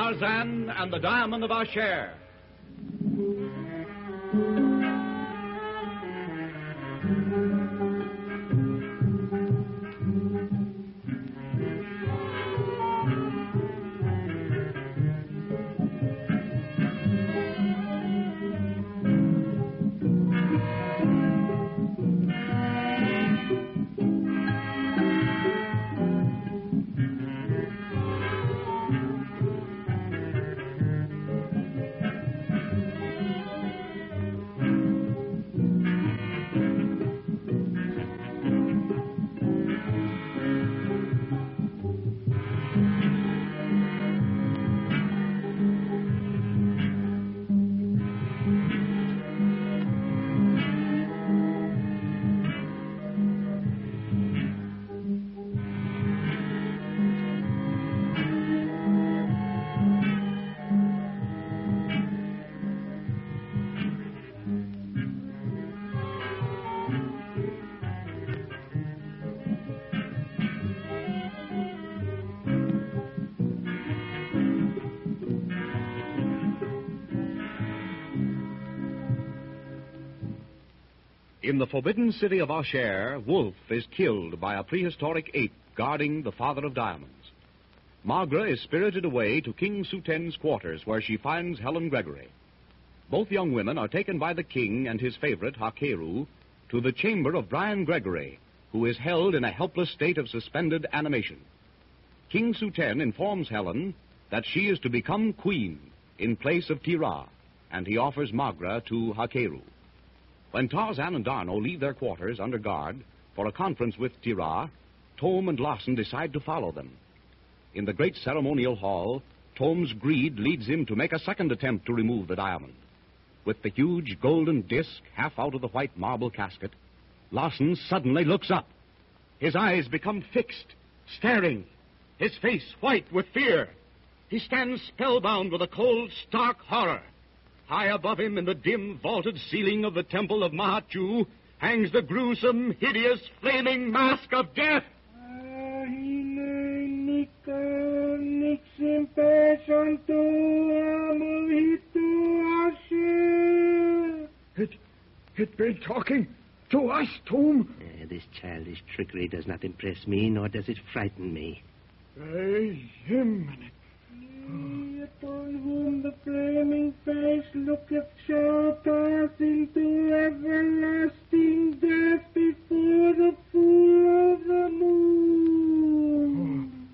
Tarzan and the Diamond of Asher. In the forbidden city of Asher, Wolf is killed by a prehistoric ape guarding the Father of Diamonds. Magra is spirited away to King Suten's quarters, where she finds Helen Gregory. Both young women are taken by the king and his favorite, Hakeru, to the chamber of Brian Gregory, who is held in a helpless state of suspended animation. King Suten informs Helen that she is to become queen in place of Tira, and he offers Magra to Hakeru. When Tarzan and D'Arnot leave their quarters under guard for a conference with Tira, Tome and Larsen decide to follow them. In the great ceremonial hall, Tome's greed leads him to make a second attempt to remove the diamond. With the huge golden disc half out of the white marble casket, Larsen suddenly looks up. His eyes become fixed, staring, his face white with fear. He stands spellbound with a cold, stark horror. High above him in the dim, vaulted ceiling of the temple of Mahachu hangs the gruesome, hideous, flaming mask of death. It been talking to us, Tome. This childish trickery does not impress me, nor does it frighten me. Him. Upon whom the flaming face looketh shall pass into everlasting death before the full of the moon.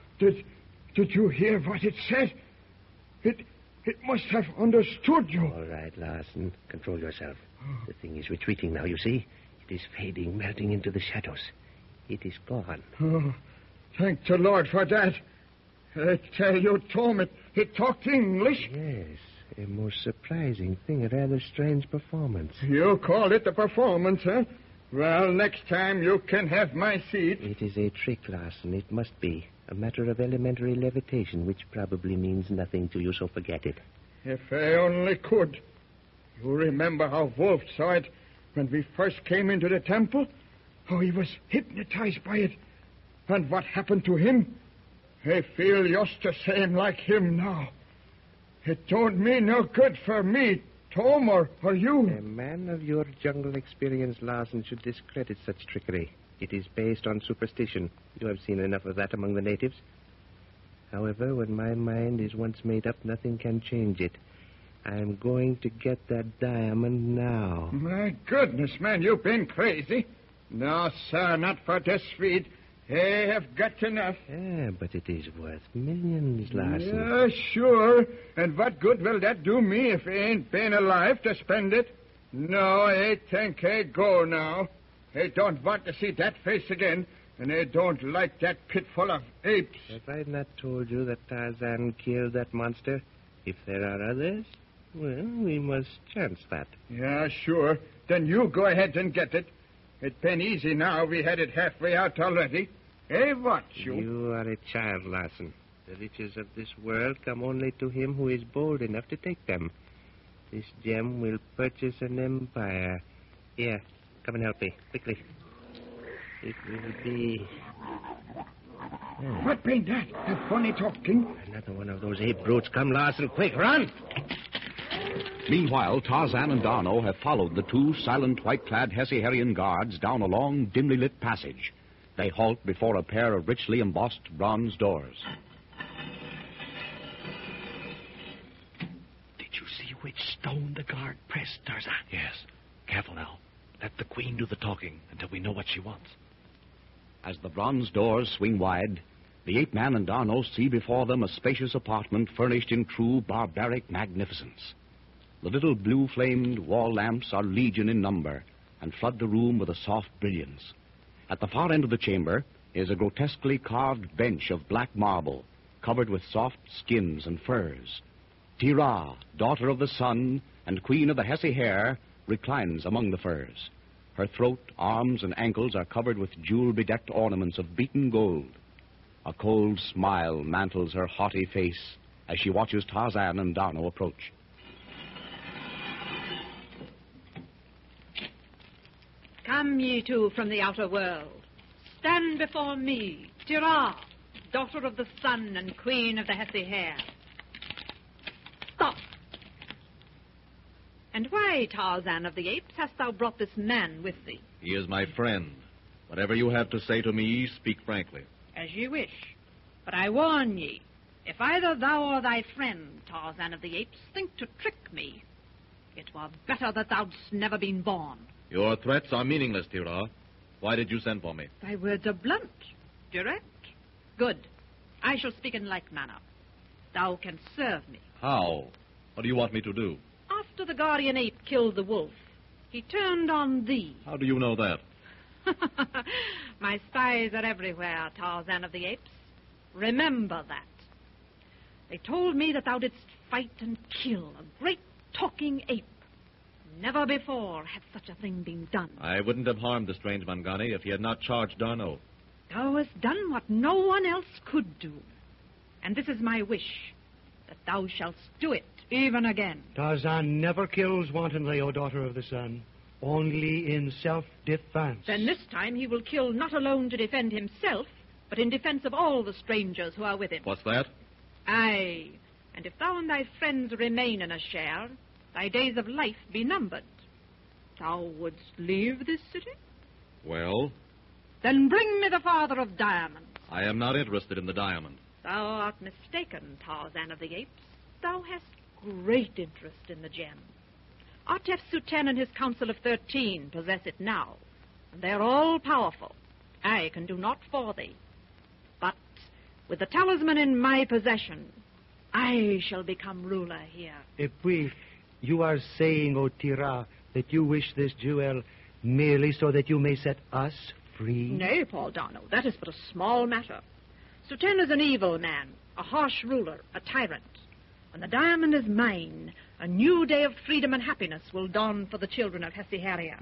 Did you hear what it said? It must have understood you. All right, Larsen. Control yourself. The thing is retreating now, you see. It is fading, melting into the shadows. It is gone. Oh, thank the Lord for that. I tell you, Tom, it talked English. Yes, a most surprising thing, a rather strange performance. You call it a performance, huh? Well, next time you can have my seat. It is a trick, Larsen. It must be. A matter of elementary levitation, which probably means nothing to you, so forget it. If I only could. You remember how Wolf saw it when we first came into the temple? How he was hypnotized by it. And what happened to him? I feel just the same like him now. It don't mean no good for me, Tom, or you. A man of your jungle experience, Larsen, should discredit such trickery. It is based on superstition. You have seen enough of that among the natives. However, when my mind is once made up, nothing can change it. I am going to get that diamond now. My goodness, man, you've been crazy. No, sir, not for this feed. I have got enough. Yeah, but it is worth millions, Larsen. Yeah, sure. And what good will that do me if I ain't been alive to spend it? No, I think I go now. I don't want to see that face again, and I don't like that pit full of apes. Have I not told you that Tarzan killed that monster? If there are others, well, we must chance that. Yeah, sure. Then you go ahead and get it. It's been easy now. We had it halfway out already. Hey, watch you. You are a child, Larsen. The riches of this world come only to him who is bold enough to take them. This gem will purchase an empire. Here, come and help me, quickly. It will be What been that? That funny talking? Another one of those ape brutes. Come, Larson, quick, run! Meanwhile, Tarzan and D'Arnot have followed the two silent, white-clad Hesse-Harrian guards down a long, dimly lit passage. They halt before a pair of richly embossed bronze doors. Did you see which stone the guard pressed, Tarzan? Yes. Careful now. Let the queen do the talking until we know what she wants. As the bronze doors swing wide, the ape man and D'Arnot see before them a spacious apartment furnished in true barbaric magnificence. The little blue-flamed wall lamps are legion in number and flood the room with a soft brilliance. At the far end of the chamber is a grotesquely carved bench of black marble, covered with soft skins and furs. Tira, daughter of the sun and queen of the Hesse hair, reclines among the furs. Her throat, arms, and ankles are covered with jewel-bedecked ornaments of beaten gold. A cold smile mantles her haughty face as she watches Tarzan and D'Arnot approach. Come, ye two from the outer world. Stand before me, Tira, daughter of the sun and queen of the Hesse hair. Stop. And why, Tarzan of the Apes, hast thou brought this man with thee? He is my friend. Whatever you have to say to me, speak frankly. As ye wish. But I warn ye, if either thou or thy friend, Tarzan of the Apes, think to trick me, it were better that thou'dst never been born. Your threats are meaningless, Tira. Why did you send for me? Thy words are blunt, direct. Good. I shall speak in like manner. Thou canst serve me. How? What do you want me to do? After the guardian ape killed the wolf, he turned on thee. How do you know that? My spies are everywhere, Tarzan of the Apes. Remember that. They told me that thou didst fight and kill a great talking ape. Never before had such a thing been done. I wouldn't have harmed the strange Mangani if he had not charged D'Arnot. Thou hast done what no one else could do. And this is my wish, that thou shalt do it even again. Tarzan never kills wantonly, O daughter of the sun. Only in self-defense. Then this time he will kill not alone to defend himself, but in defense of all the strangers who are with him. What's that? Aye, and if thou and thy friends remain in a share, thy days of life be numbered. Thou wouldst leave this city? Well? Then bring me the father of diamonds. I am not interested in the diamond. Thou art mistaken, Tarzan of the Apes. Thou hast great interest in the gem. Artef Suten and his Council of 13 possess it now, and they're all powerful. I can do naught for thee. But with the talisman in my possession, I shall become ruler here. You are saying, O Tira, that you wish this jewel merely so that you may set us free? Nay, Paul D'Arnot, that is but a small matter. Suten is an evil man, a harsh ruler, a tyrant. When the diamond is mine, a new day of freedom and happiness will dawn for the children of Hesse-Harrier.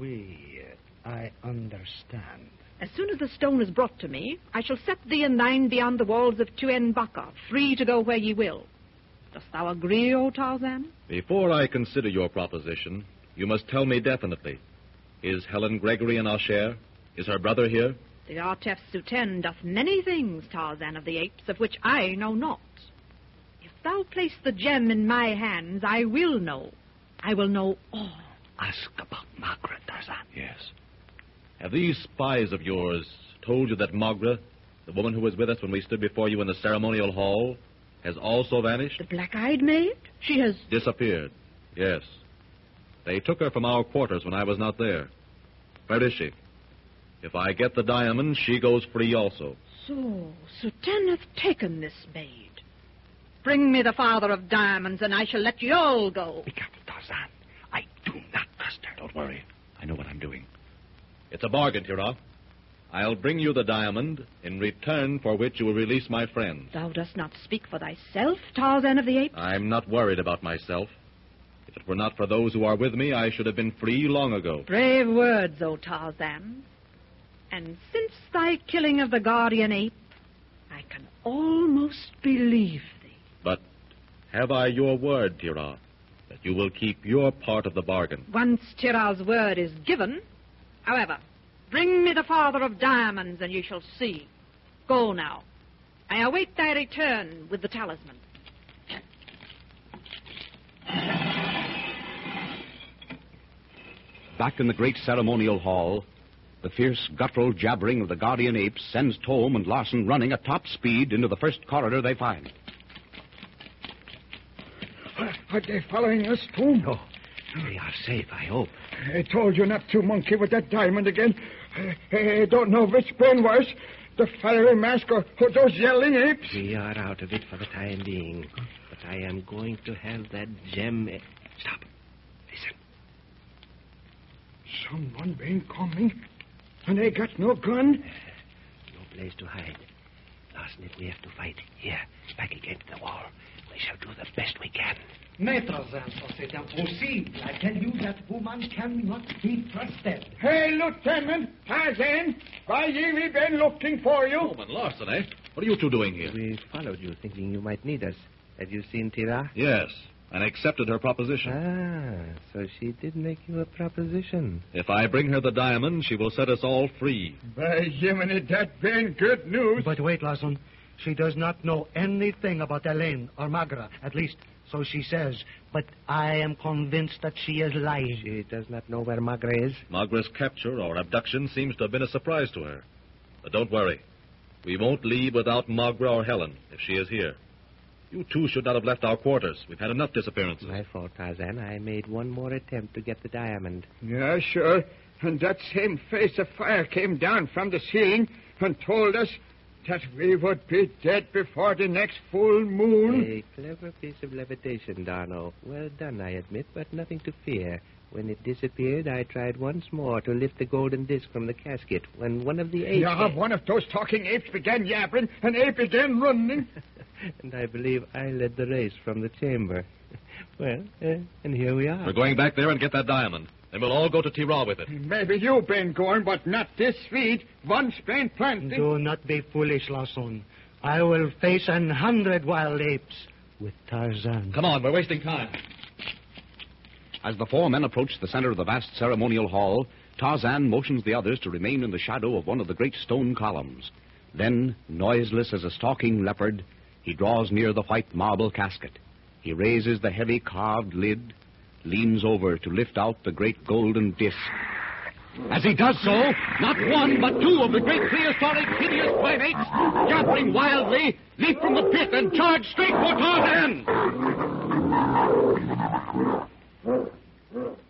I understand. As soon as the stone is brought to me, I shall set thee and thine beyond the walls of Tuen Baka, free to go where ye will. Dost thou agree, O Tarzan? Before I consider your proposition, you must tell me definitely. Is Helen Gregory in our share? Is her brother here? The Artef Suten doth many things, Tarzan of the Apes, of which I know not. If thou place the gem in my hands, I will know. I will know all. Ask about Margaret, Tarzan. Yes. Have these spies of yours told you that Magra, the woman who was with us when we stood before you in the ceremonial hall, has also vanished? The black-eyed maid? She has... Disappeared, yes. They took her from our quarters when I was not there. Where is she? If I get the diamond, she goes free also. So, Suten hath taken this maid. Bring me the father of diamonds, and I shall let you all go. Be careful, Tarzan. I do not trust her. Don't worry. I know what I'm doing. It's a bargain, Tira. I'll bring you the diamond, in return for which you will release my friends. Thou dost not speak for thyself, Tarzan of the Apes? I'm not worried about myself. If it were not for those who are with me, I should have been free long ago. Brave words, O Tarzan. And since thy killing of the guardian ape, I can almost believe thee. But have I your word, Tira, that you will keep your part of the bargain? Once Tira's word is given... However, bring me the father of diamonds, and you shall see. Go now. I await thy return with the talisman. Back in the great ceremonial hall, the fierce guttural jabbering of the guardian apes sends Tome and Larson running at top speed into the first corridor they find. Are they following us, Tome? No. We are safe, I hope. I told you not to monkey with that diamond again. I don't know which been worse, the fiery mask or those yelling apes. We are out of it for the time being. But I am going to have that gem... Stop. Listen. Someone been coming, and they got no gun. No place to hide. Larson, if we have to fight, here, back against the wall, we shall do the best we can. Maîtres, c'est impossible. I tell you that woman cannot be trusted. Hey, Lieutenant, Tarzan, why ye we been looking for you? Tome and Larson, eh? What are you two doing here? We followed you, thinking you might need us. Have you seen Tira? Yes, and accepted her proposition. Ah, so she did make you a proposition. If I bring her the diamond, she will set us all free. By Jiminy, that been good news. But wait, Larson. She does not know anything about Elaine or Magra. At least, so she says. But I am convinced that she is lying. She does not know where Magra is. Magra's capture or abduction seems to have been a surprise to her. But don't worry. We won't leave without Magra or Helen, if she is here. You two should not have left our quarters. We've had enough disappearances. My fault, Tarzan. I made one more attempt to get the diamond. Yeah, sure. And that same face of fire came down from the ceiling and told us that we would be dead before the next full moon. A clever piece of levitation, Darno. Well done, I admit, but nothing to fear. When it disappeared, I tried once more to lift the golden disc from the casket. When one of the apes... Yeah, one of those talking apes began yabbering, and ape began running. And I believe I led the race from the chamber. Well, and here we are. We're going back there and get that diamond. And we'll all go to Tira with it. Maybe you've been going, but not this speed. Once been plenty. Do not be foolish, Larson. I will face 100 wild apes with Tarzan. Come on, we're wasting time. As the four men approach the center of the vast ceremonial hall, Tarzan motions the others to remain in the shadow of one of the great stone columns. Then, noiseless as a stalking leopard, he draws near the white marble casket. He raises the heavy carved lid, leans over to lift out the great golden disc. As he does so, not one but two of the great prehistoric hideous primates, jabbering wildly, leap from the pit and charge straight for Tarzan.